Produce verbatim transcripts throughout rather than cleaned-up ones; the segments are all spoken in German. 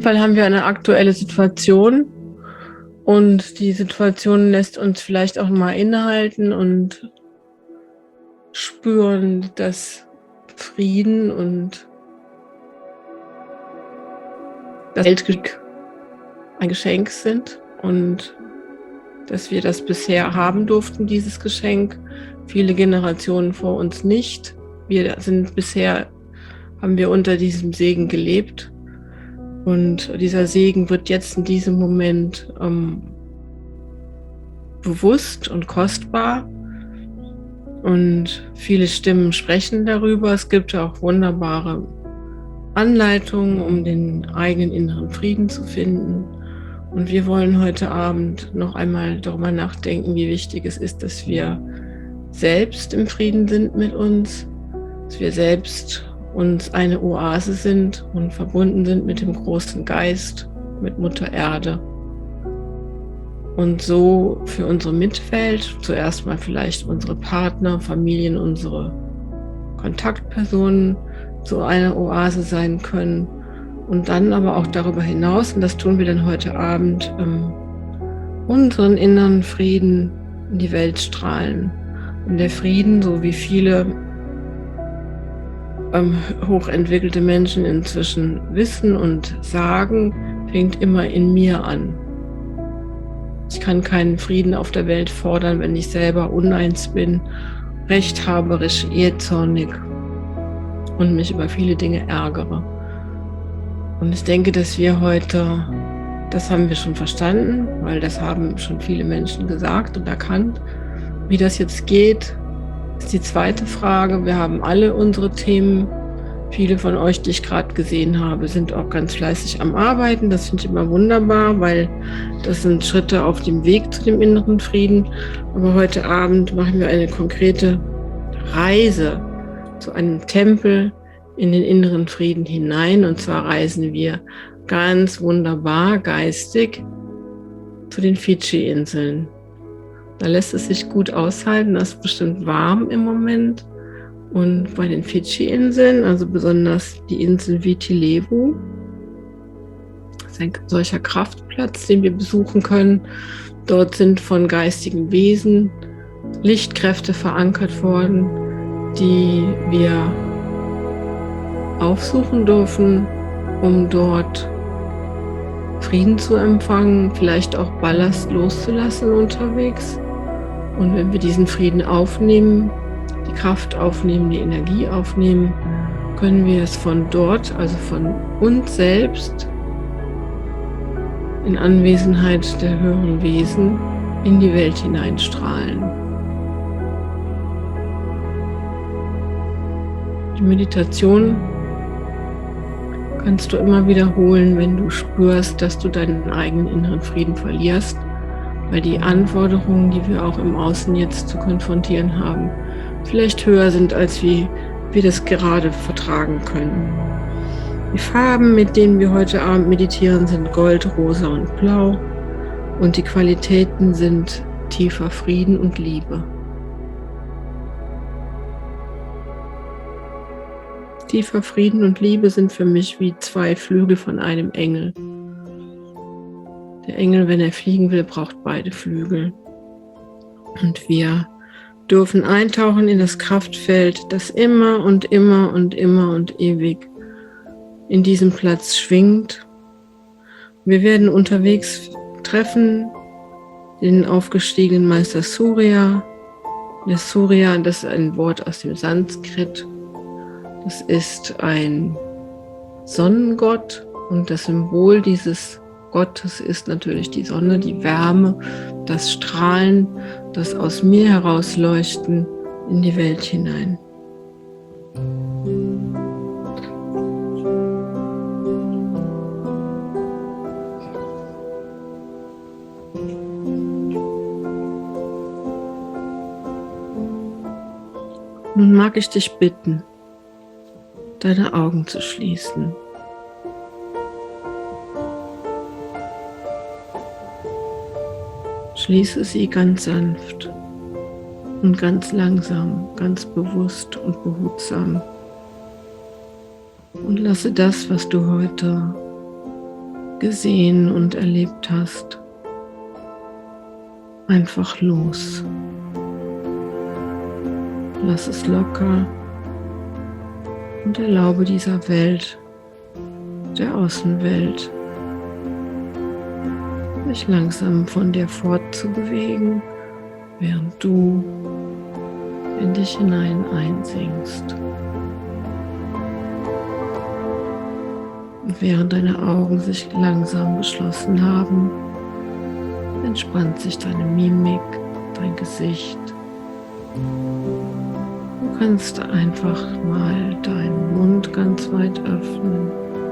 Fall haben wir eine aktuelle Situation und die Situation lässt uns vielleicht auch mal innehalten und spüren, dass Frieden und das Weltglück ein Geschenk sind und dass wir das bisher haben durften, dieses Geschenk, viele Generationen vor uns nicht. Wir sind bisher, haben wir unter diesem Segen gelebt und dieser Segen wird jetzt in diesem Moment ähm, bewusst und kostbar und viele Stimmen sprechen darüber. Es gibt auch wunderbare Anleitungen, um den eigenen inneren Frieden zu finden. Und wir wollen heute Abend noch einmal darüber nachdenken, wie wichtig es ist, dass wir selbst im Frieden sind mit uns, dass wir selbst uns eine Oase sind und verbunden sind mit dem großen Geist, mit Mutter Erde. Und so für unsere Mitwelt, zuerst mal vielleicht unsere Partner, Familien, unsere Kontaktpersonen, so eine Oase sein können. Und dann aber auch darüber hinaus, und das tun wir dann heute Abend, ähm, unseren inneren Frieden in die Welt strahlen. Und der Frieden, so wie viele ähm, hochentwickelte Menschen inzwischen wissen und sagen, fängt immer in mir an. Ich kann keinen Frieden auf der Welt fordern, wenn ich selber uneins bin, rechthaberisch, jähzornig und mich über viele Dinge ärgere. Und ich denke, dass wir heute, das haben wir schon verstanden, weil das haben schon viele Menschen gesagt und erkannt. Wie das jetzt geht, ist die zweite Frage. Wir haben alle unsere Themen. Viele von euch, die ich gerade gesehen habe, sind auch ganz fleißig am Arbeiten. Das finde ich immer wunderbar, weil das sind Schritte auf dem Weg zu dem inneren Frieden. Aber heute Abend machen wir eine konkrete Reise zu einem Tempel in den inneren Frieden hinein. Und zwar reisen wir ganz wunderbar geistig zu den Fidschi-Inseln. Da lässt es sich gut aushalten, das ist bestimmt warm im Moment. Und bei den Fidschi-Inseln, also besonders die Insel Viti Levu, ist ein solcher Kraftplatz, den wir besuchen können. Dort sind von geistigen Wesen Lichtkräfte verankert worden, die wir aufsuchen dürfen, um dort Frieden zu empfangen, vielleicht auch Ballast loszulassen unterwegs. Und wenn wir diesen Frieden aufnehmen, die Kraft aufnehmen, die Energie aufnehmen, können wir es von dort, also von uns selbst, in Anwesenheit der höheren Wesen, in die Welt hineinstrahlen. Die Meditation kannst du immer wiederholen, wenn du spürst, dass du deinen eigenen inneren Frieden verlierst, weil die Anforderungen, die wir auch im Außen jetzt zu konfrontieren haben, vielleicht höher sind, als wie wir das gerade vertragen können. Die Farben, mit denen wir heute Abend meditieren, sind Gold, Rosa und Blau und die Qualitäten sind tiefer Frieden und Liebe. Tiefer Frieden und Liebe sind für mich wie zwei Flügel von einem Engel. Der Engel, wenn er fliegen will, braucht beide Flügel. Und wir dürfen eintauchen in das Kraftfeld, das immer und immer und immer und ewig in diesem Platz schwingt. Wir werden unterwegs treffen den aufgestiegenen Meister Surya. Der Surya, das ist ein Wort aus dem Sanskrit. Das ist ein Sonnengott und das Symbol dieses Gottes ist natürlich die Sonne, die Wärme, das Strahlen, das aus mir herausleuchten in die Welt hinein. Nun mag ich dich bitten, deine Augen zu schließen. Schließe sie ganz sanft und ganz langsam, ganz bewusst und behutsam. Und lasse das, was du heute gesehen und erlebt hast, einfach los. Lass es locker und erlaube dieser Welt, der Außenwelt, sich langsam von dir fortzubewegen, während du in dich hinein einsinkst. Und während deine Augen sich langsam geschlossen haben, entspannt sich deine Mimik, dein Gesicht. Du kannst einfach mal deinen Mund ganz weit öffnen.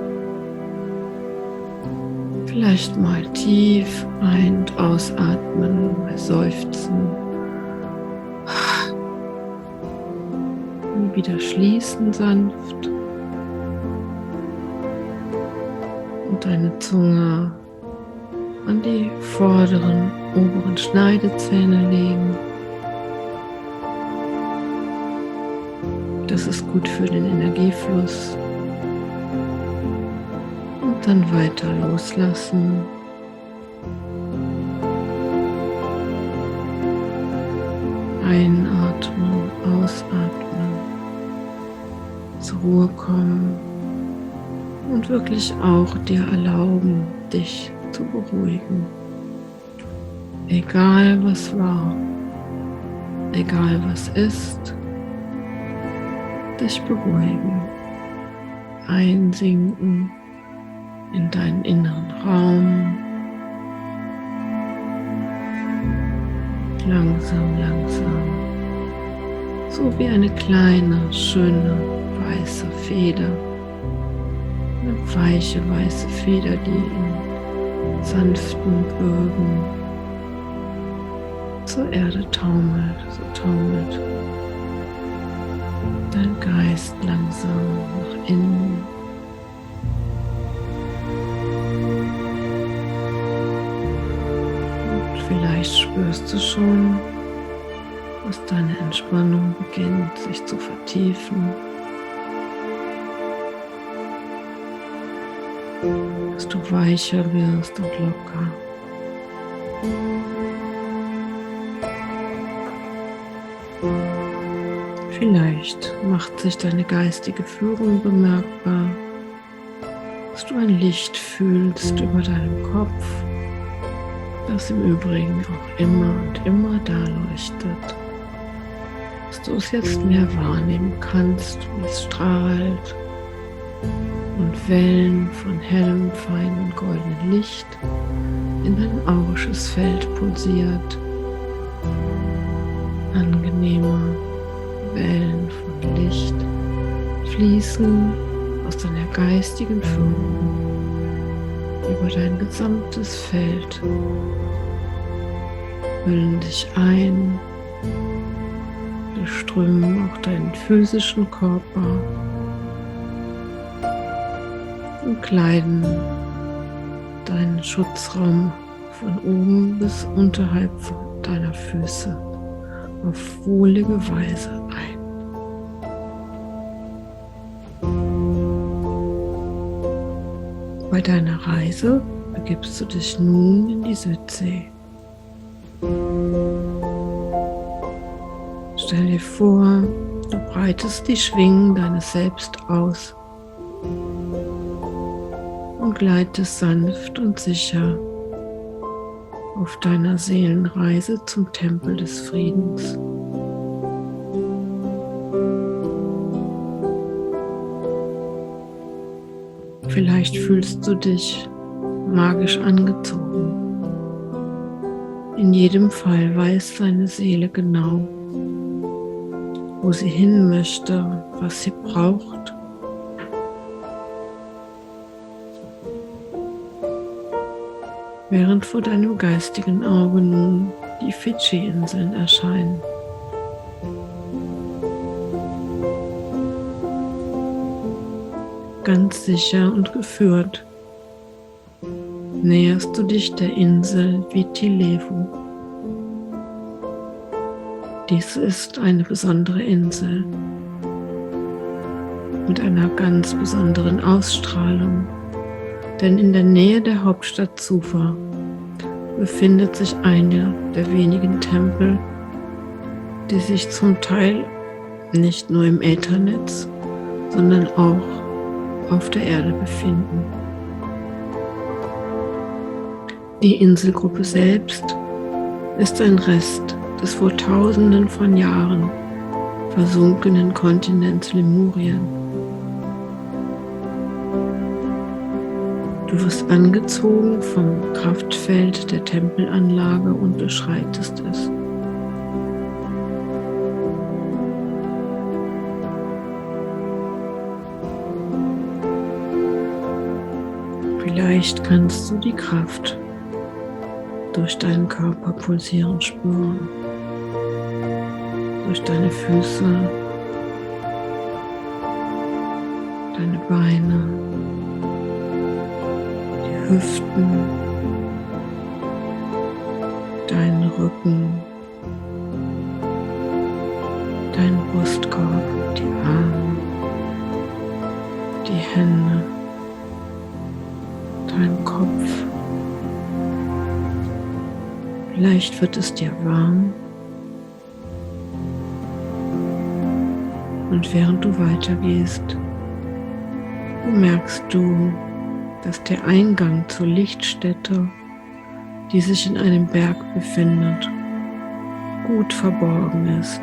Vielleicht mal tief ein- und ausatmen, mal seufzen. Und wieder schließen sanft. Und deine Zunge an die vorderen, oberen Schneidezähne legen. Das ist gut für den Energiefluss. Und dann weiter loslassen. Einatmen, ausatmen, zur Ruhe kommen und wirklich auch dir erlauben, dich zu beruhigen. Egal was war, egal was ist, dich beruhigen, einsinken in deinen inneren Raum, langsam, langsam, so wie eine kleine, schöne, weiße Feder, eine weiche, weiße Feder, die in sanften Bögen zur Erde taumelt, so taumelt dein Geist langsam nach innen. Und vielleicht spürst du schon, dass deine Entspannung beginnt, sich zu vertiefen. Dass du weicher wirst und locker. Vielleicht macht sich deine geistige Führung bemerkbar, dass du ein Licht fühlst über deinem Kopf, das im Übrigen auch immer und immer da leuchtet. Dass du es jetzt mehr wahrnehmen kannst, wie es strahlt und Wellen von hellem, feinem, goldenem Licht in dein aurisches Feld pulsiert. Angenehme Wellen von Licht fließen aus deiner geistigen Führung über dein gesamtes Feld, hüllen dich ein, durchströmen auch deinen physischen Körper und kleiden deinen Schutzraum von oben bis unterhalb deiner Füße auf wohlige Weise ein. Bei deiner Reise begibst du dich nun in die Südsee. Stell dir vor, du breitest die Schwingen deines Selbst aus und gleitest sanft und sicher auf deiner Seelenreise zum Tempel des Friedens. Vielleicht fühlst du dich magisch angezogen. In jedem Fall weiß deine Seele genau, wo sie hin möchte, was sie braucht. Während vor deinem geistigen Auge nun die Fidschi-Inseln erscheinen. Ganz sicher und geführt näherst du dich der Insel Viti Levu. Dies ist eine besondere Insel mit einer ganz besonderen Ausstrahlung Denn in der Nähe der Hauptstadt Sufa befindet sich einer der wenigen Tempel, die sich zum Teil nicht nur im Äthernetz, sondern auch auf der Erde befinden. Die Inselgruppe selbst ist ein Rest des vor Tausenden von Jahren versunkenen Kontinents Lemurien. Du wirst angezogen vom Kraftfeld der Tempelanlage und beschreitest es. Vielleicht kannst du die Kraft durch deinen Körper pulsieren spüren, durch deine Füße, deine Beine, die Hüften, deinen Rücken, deinen Brustkorb, die Arme, die Hände, deinen Kopf. Vielleicht wird es dir warm und während du weitergehst, bemerkst du, dass der Eingang zur Lichtstätte, die sich in einem Berg befindet, gut verborgen ist.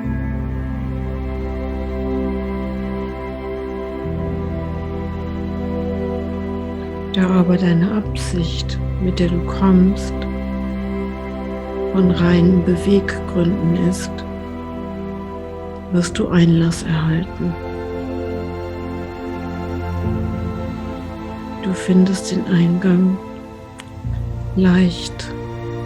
Da aber deine Absicht, mit der du kommst, von reinen Beweggründen ist, wirst du Einlass erhalten. Du findest den Eingang leicht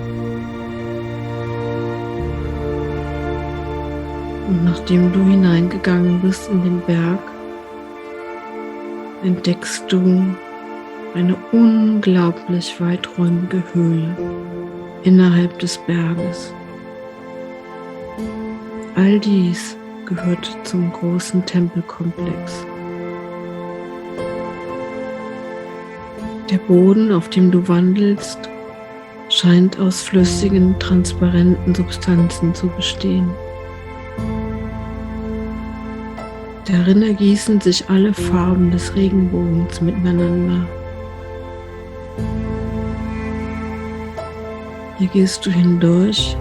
und nachdem du hineingegangen bist in den Berg, entdeckst du eine unglaublich weiträumige Höhle innerhalb des Berges. All dies gehört zum großen Tempelkomplex. Der Boden, auf dem du wandelst, scheint aus flüssigen, transparenten Substanzen zu bestehen. Darin ergießen sich alle Farben des Regenbogens miteinander. Hier gehst du hindurch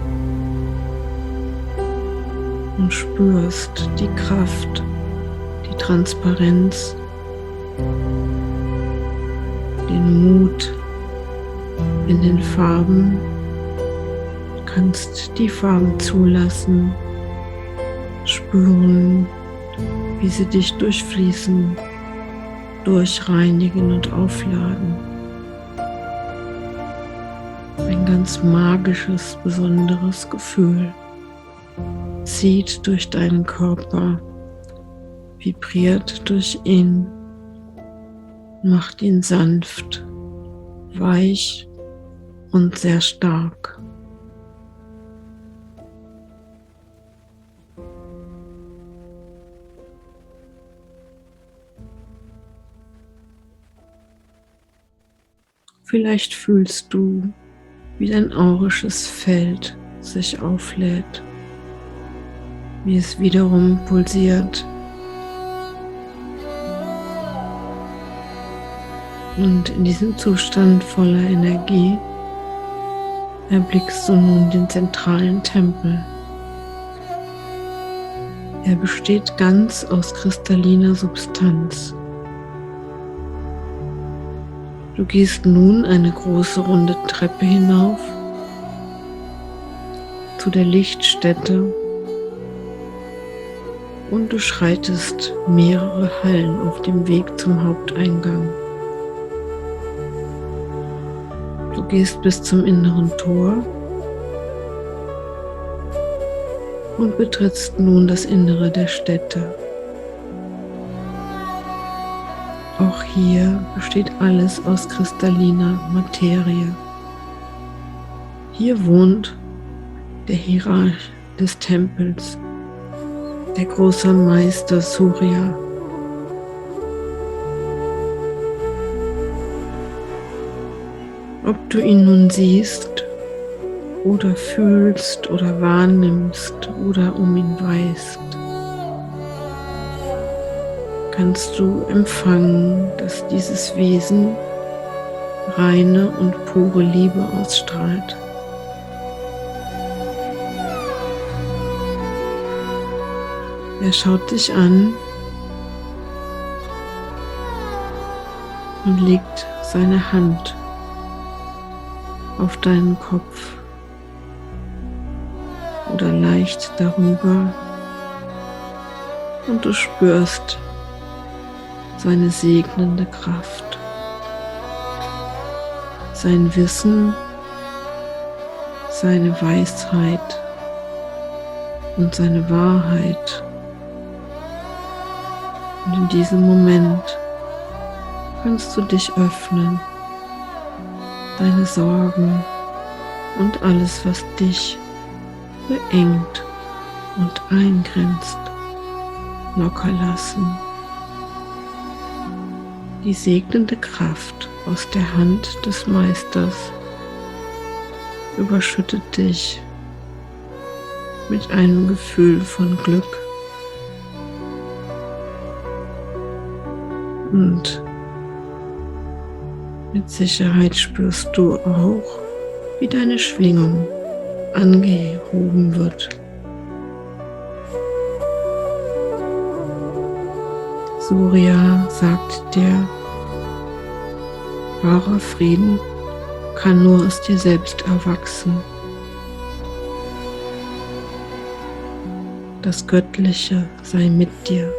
und spürst die Kraft, die Transparenz, den Mut in den Farben. Du kannst die Farben zulassen, spüren, wie sie dich durchfließen, durchreinigen und aufladen. Ein ganz magisches, besonderes Gefühl zieht durch deinen Körper, vibriert durch ihn, macht ihn sanft, weich und sehr stark. Vielleicht fühlst du, wie dein aurisches Feld sich auflädt, wie es wiederum pulsiert. Und in diesem Zustand voller Energie erblickst du nun den zentralen Tempel. Er besteht ganz aus kristalliner Substanz. Du gehst nun eine große runde Treppe hinauf zu der Lichtstätte und du schreitest mehrere Hallen auf dem Weg zum Haupteingang. Du gehst bis zum inneren Tor und betrittst nun das Innere der Stätte. Auch hier besteht alles aus kristalliner Materie. Hier wohnt der Hierarch des Tempels, der große Meister Surya. Ob du ihn nun siehst oder fühlst oder wahrnimmst oder um ihn weißt, kannst du empfangen, dass dieses Wesen reine und pure Liebe ausstrahlt. Er schaut dich an und legt seine Hand auf deinen Kopf oder leicht darüber und du spürst seine segnende Kraft, sein Wissen, seine Weisheit und seine Wahrheit. Und in diesem Moment kannst du dich öffnen, deine Sorgen und alles, was dich beengt und eingrenzt, locker lassen. Die segnende Kraft aus der Hand des Meisters überschüttet dich mit einem Gefühl von Glück und mit Sicherheit spürst du auch, wie deine Schwingung angehoben wird. Surya sagt dir, wahrer Frieden kann nur aus dir selbst erwachsen. Das Göttliche sei mit dir.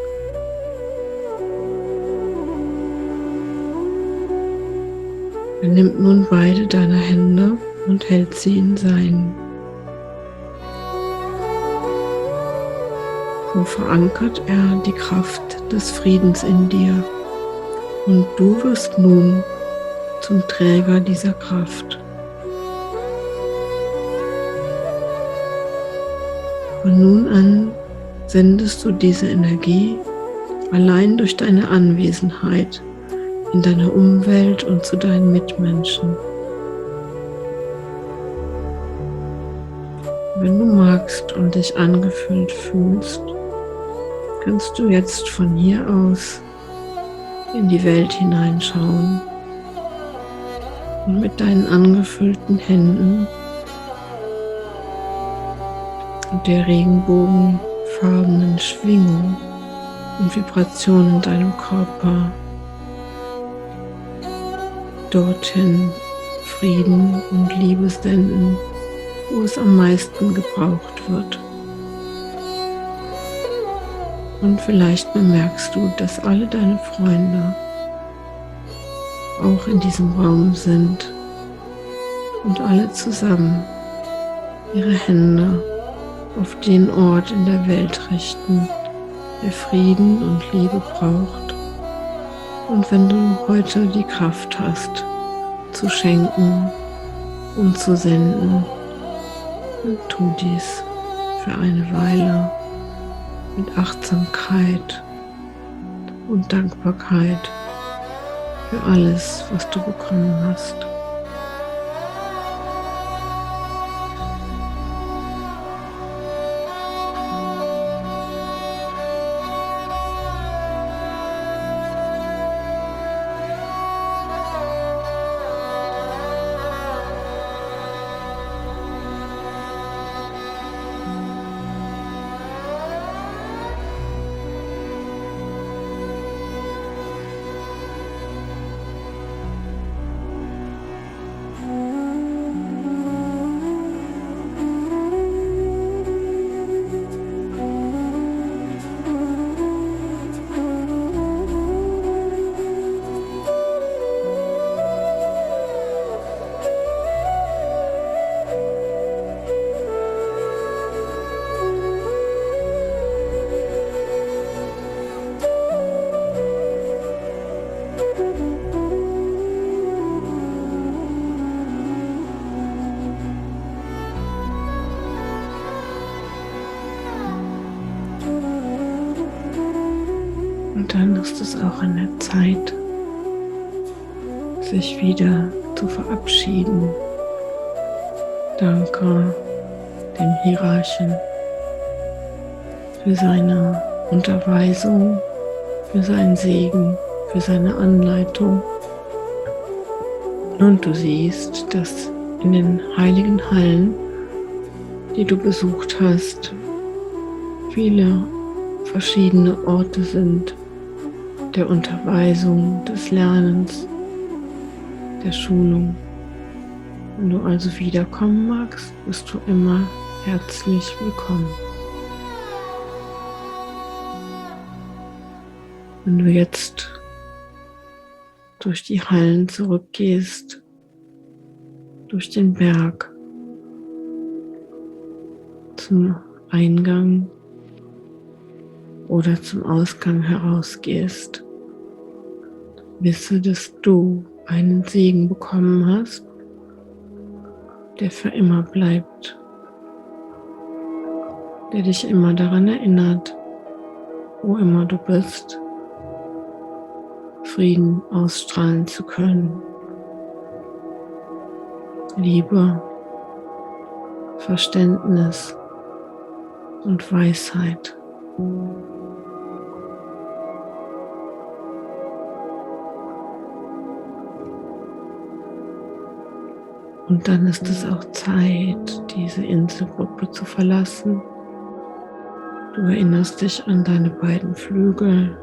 Er nimmt nun beide deine Hände und hält sie in seinen. So verankert er die Kraft des Friedens in dir und du wirst nun zum Träger dieser Kraft. Von nun an sendest du diese Energie allein durch deine Anwesenheit in deiner Umwelt und zu deinen Mitmenschen. Wenn du magst und dich angefüllt fühlst, kannst du jetzt von hier aus in die Welt hineinschauen und mit deinen angefüllten Händen und der regenbogenfarbenen Schwingung und Vibration in deinem Körper dorthin Frieden und Liebe senden, wo es am meisten gebraucht wird. Und vielleicht bemerkst du, dass alle deine Freunde auch in diesem Raum sind und alle zusammen ihre Hände auf den Ort in der Welt richten, der Frieden und Liebe braucht. Und wenn du heute die Kraft hast, zu schenken und zu senden, dann tu dies für eine Weile mit Achtsamkeit und Dankbarkeit für alles, was du bekommen hast. Und dann ist es auch an der Zeit, sich wieder zu verabschieden. Danke dem Hierarchen für seine Unterweisung, für seinen Segen, für seine Anleitung. Und du siehst, dass in den heiligen Hallen, die du besucht hast, viele verschiedene Orte sind der Unterweisung, des Lernens, der Schulung. Wenn du also wiederkommen magst, bist du immer herzlich willkommen. Wenn du jetzt durch die Hallen zurückgehst, durch den Berg zum Eingang oder zum Ausgang herausgehst, wisse, dass du einen Segen bekommen hast, der für immer bleibt, der dich immer daran erinnert, wo immer du bist, Frieden ausstrahlen zu können, Liebe, Verständnis und Weisheit. Und dann ist es auch Zeit, diese Inselgruppe zu verlassen. Du erinnerst dich an deine beiden Flügel,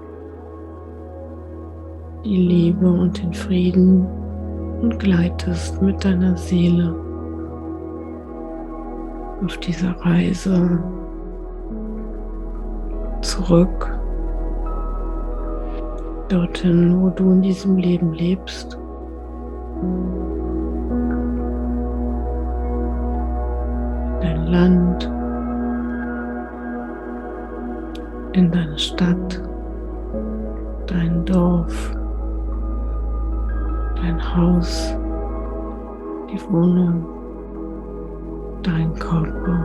die Liebe und den Frieden und gleitest mit deiner Seele auf dieser Reise zurück, dorthin, wo du in diesem Leben lebst. In dein Land, in deine Stadt, dein Dorf, dein Haus, die Wohnung, dein Körper.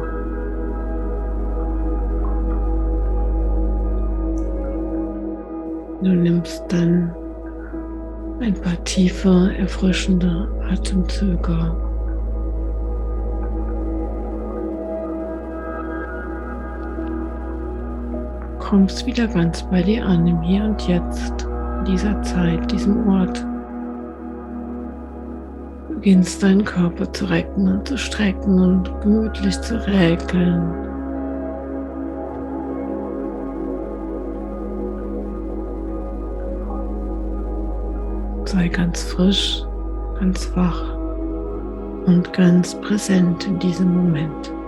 Du nimmst dann ein paar tiefe, erfrischende Atemzüge. Kommst wieder ganz bei dir an, im Hier und Jetzt, in dieser Zeit, diesem Ort. Du beginnst deinen Körper zu recken und zu strecken und gemütlich zu räkeln. Sei ganz frisch, ganz wach und ganz präsent in diesem Moment.